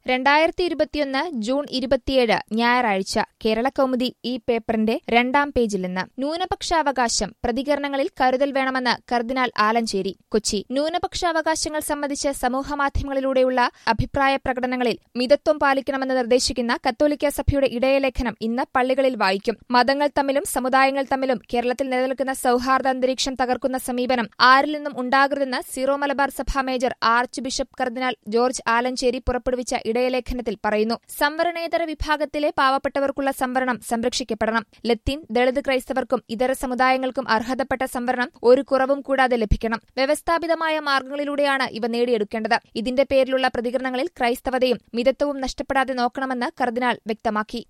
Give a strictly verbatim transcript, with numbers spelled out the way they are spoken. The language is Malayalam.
രണ്ടായിരത്തി ഇരുപത്തിയൊന്ന് ജൂൺ ഇരുപത്തിയേഴ് ഞായറാഴ്ച കേരളകൗമുദി ഈ പേപ്പറിന്റെ രണ്ടാം പേജിൽ നിന്ന് ന്യൂനപക്ഷാവകാശം പ്രതികരണങ്ങളിൽ കരുതൽ വേണമെന്ന് കർദിനാൾ ആലഞ്ചേരി. കൊച്ചി. ന്യൂനപക്ഷാവകാശങ്ങൾ സംബന്ധിച്ച് സമൂഹമാധ്യമങ്ങളിലൂടെയുള്ള അഭിപ്രായ പ്രകടനങ്ങളിൽ മിതത്വം പാലിക്കണമെന്ന് നിർദ്ദേശിക്കുന്ന കത്തോലിക്കാ സഭയുടെ ഇടയലേഖനം ഇന്ന് പള്ളികളിൽ വായിക്കും. മതങ്ങൾ തമ്മിലും സമുദായങ്ങൾ തമ്മിലും കേരളത്തിൽ നിലനിൽക്കുന്ന സൌഹാർദ്ദ അന്തരീക്ഷം തകർക്കുന്ന സമീപനം ആരിൽ നിന്നും ഉണ്ടാകരുതെന്ന് സീറോ മലബാർ സഭാ മേജർ ആർച്ച് ബിഷപ്പ് കർദിനാൾ ജോർജ് ആലഞ്ചേരി പുറപ്പെടുവിച്ച ഇടയലേഖനത്തിൽ പറയുന്നു. സംവരണേതര വിഭാഗത്തിലെ പാവപ്പെട്ടവർക്കുള്ള സംവരണം സംരക്ഷിക്കപ്പെടണം. ലത്തീൻ, ദളിത് ക്രൈസ്തവർക്കും ഇതര സമുദായങ്ങൾക്കും അർഹതപ്പെട്ട സംവരണം ഒരു കുറവും കൂടാതെ ലഭിക്കണം. വ്യവസ്ഥാപിതമായ മാർഗങ്ങളിലൂടെയാണ് ഇവ നേടിയെടുക്കേണ്ടത്. ഇതിന്റെ പേരിലുള്ള പ്രതികരണങ്ങളിൽ ക്രൈസ്തവതയും മിതത്വവും നഷ്ടപ്പെടാതെ നോക്കണമെന്ന് കർദിനാൾ വ്യക്തമാക്കി.